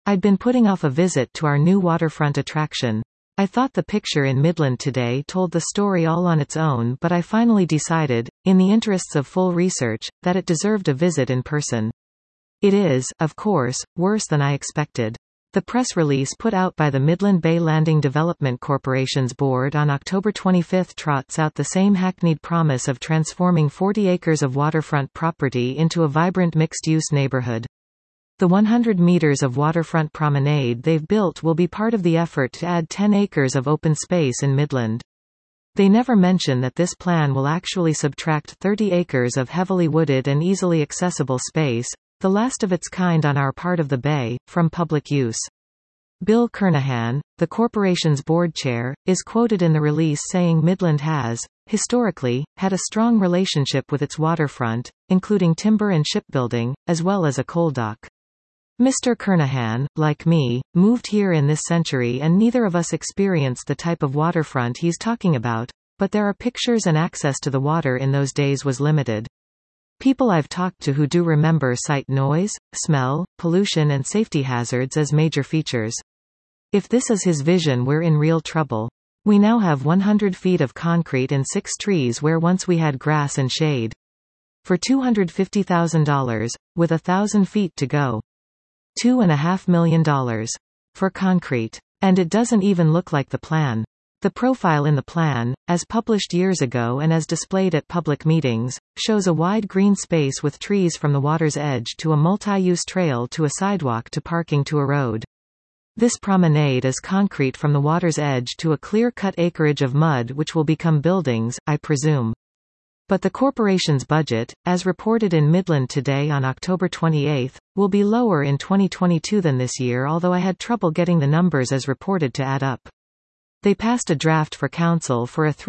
I'd been putting off a visit to our new waterfront attraction. I thought the picture in Midland today told the story all on its own, but I finally decided, in the interests of full research, that it deserved a visit in person. It is, of course, worse than I expected. The press release put out by the Midland Bay Landing Development Corporation's board on October 25 trots out the same hackneyed promise of transforming 40 acres of waterfront property into a vibrant mixed-use neighborhood. The 100 meters of waterfront promenade they've built will be part of the effort to add 10 acres of open space in Midland. They never mention that this plan will actually subtract 30 acres of heavily wooded and easily accessible space, the last of its kind on our part of the bay, from public use. Bill Kernahan, the corporation's board chair, is quoted in the release saying Midland has, historically, had a strong relationship with its waterfront, including timber and shipbuilding, as well as a coal dock. Mr. Kernahan, like me, moved here in this century and neither of us experienced the type of waterfront he's talking about, but there are pictures and access to the water in those days was limited. People I've talked to who do remember cite noise, smell, pollution and safety hazards as major features. If this is his vision, we're in real trouble. We now have 100 feet of concrete and 6 trees where once we had grass and shade. For $250,000, with 1,000 feet to go. $2.5 million. For concrete. And it doesn't even look like the plan. The profile in the plan, as published years ago and as displayed at public meetings, shows a wide green space with trees from the water's edge to a multi-use trail to a sidewalk to parking to a road. This promenade is concrete from the water's edge to a clear-cut acreage of mud which will become buildings, I presume. But the corporation's budget, as reported in Midland Today on October 28, will be lower in 2022 than this year, although I had trouble getting the numbers as reported to add up. They passed a draft for council for a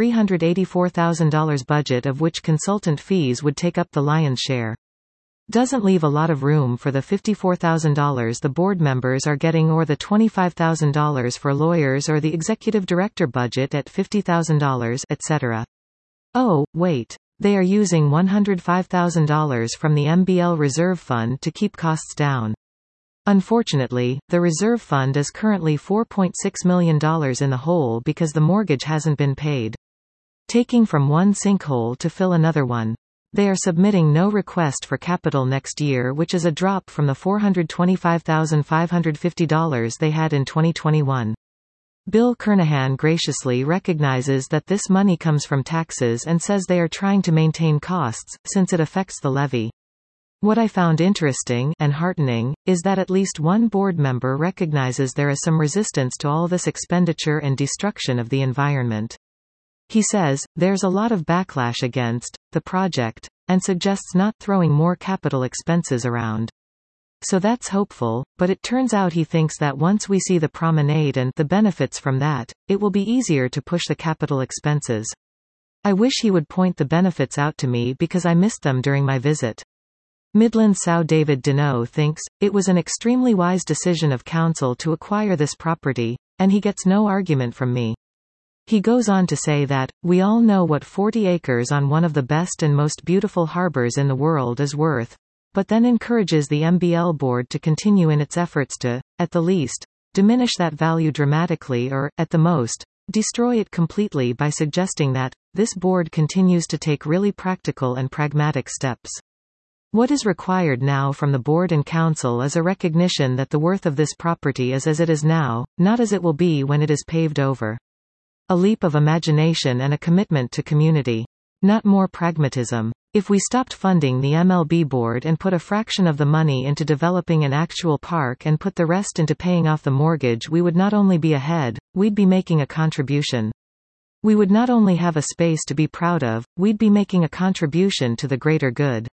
$384,000 budget, of which consultant fees would take up the lion's share. Doesn't leave a lot of room for the $54,000 the board members are getting, or the $25,000 for lawyers, or the executive director budget at $50,000, etc. Oh, wait. They are using $105,000 from the MBL Reserve Fund to keep costs down. Unfortunately, the reserve fund is currently $4.6 million in the hole because the mortgage hasn't been paid. Taking from one sinkhole to fill another one. They are submitting no request for capital next year, which is a drop from the $425,550 they had in 2021. Bill Kernahan graciously recognizes that this money comes from taxes and says they are trying to maintain costs, since it affects the levy. What I found interesting and heartening is that at least one board member recognizes there is some resistance to all this expenditure and destruction of the environment. He says, there's a lot of backlash against the project, and suggests not throwing more capital expenses around. So that's hopeful, but it turns out he thinks that once we see the promenade and the benefits from that, it will be easier to push the capital expenses. I wish he would point the benefits out to me because I missed them during my visit. Midland Sow David Deneau thinks, it was an extremely wise decision of council to acquire this property, and he gets no argument from me. He goes on to say that, we all know what 40 acres on one of the best and most beautiful harbors in the world is worth, but then encourages the MBL board to continue in its efforts to, at the least, diminish that value dramatically or, at the most, destroy it completely by suggesting that, this board continues to take really practical and pragmatic steps. What is required now from the board and council is a recognition that the worth of this property is as it is now, not as it will be when it is paved over. A leap of imagination and a commitment to community. Not more pragmatism. If we stopped funding the MLB board and put a fraction of the money into developing an actual park and put the rest into paying off the mortgage, we would not only be ahead, we'd be making a contribution. We would not only have a space to be proud of, we'd be making a contribution to the greater good.